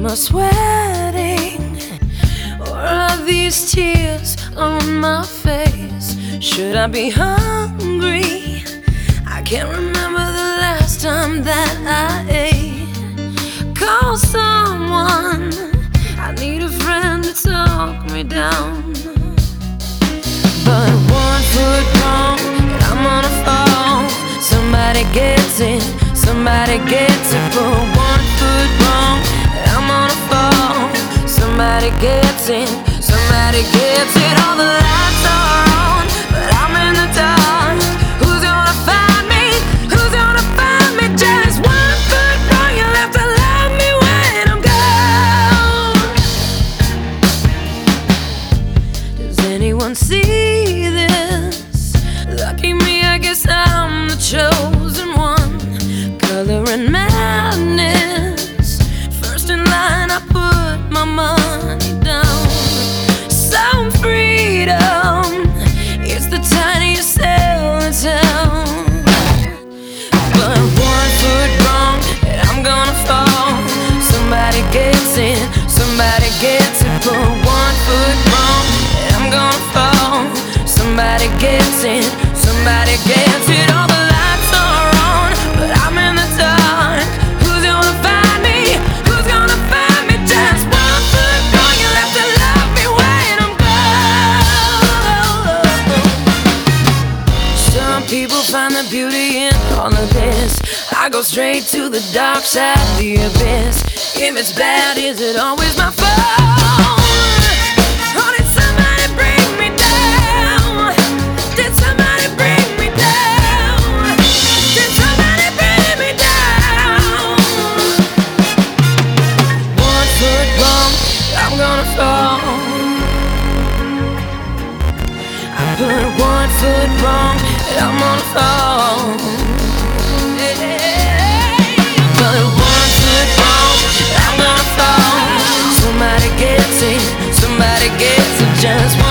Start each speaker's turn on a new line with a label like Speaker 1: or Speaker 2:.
Speaker 1: Am I sweating, or are these tears on my face? Should I be hungry? I can't remember the last time that I ate. Call someone, I need a friend to talk me down. But 1 foot wrong and I'm gonna fall. Somebody gets it, somebody gets it. But 1 foot wrong and I'm gonna fall. Somebody gets it, somebody gets it. All the lights are on, but I'm in the dark. Who's gonna find me? Who's gonna find me? Just 1 foot wrong, you'll have to love me when I'm gone. Does anyone see this? Lucky me, I guess I'm the chosen one. Color and madness, first in line I put my money down. Some freedom, it's the tiniest cell in town. But 1 foot wrong and I'm gonna fall. Somebody gets it, somebody gets it. But 1 foot wrong and I'm gonna fall. Somebody gets it, somebody gets it. All the lights are on, but I'm in the dark. Who's gonna find me? Who's gonna find me? Just 1 foot wrong, you'll have to love me when I'm gone. Some people find the beauty in all of this. I go straight to the dark side of the abyss. If it's bad, is it always my fault? Or did somebody bring me down? Did somebody bring me down? Did somebody bring me down? 1 foot wrong, I'm gonna fall. I put 1 foot wrong, and I'm gonna fall. But 1 foot wrong, I'm gonna fall. Somebody gets it, somebody gets it. Just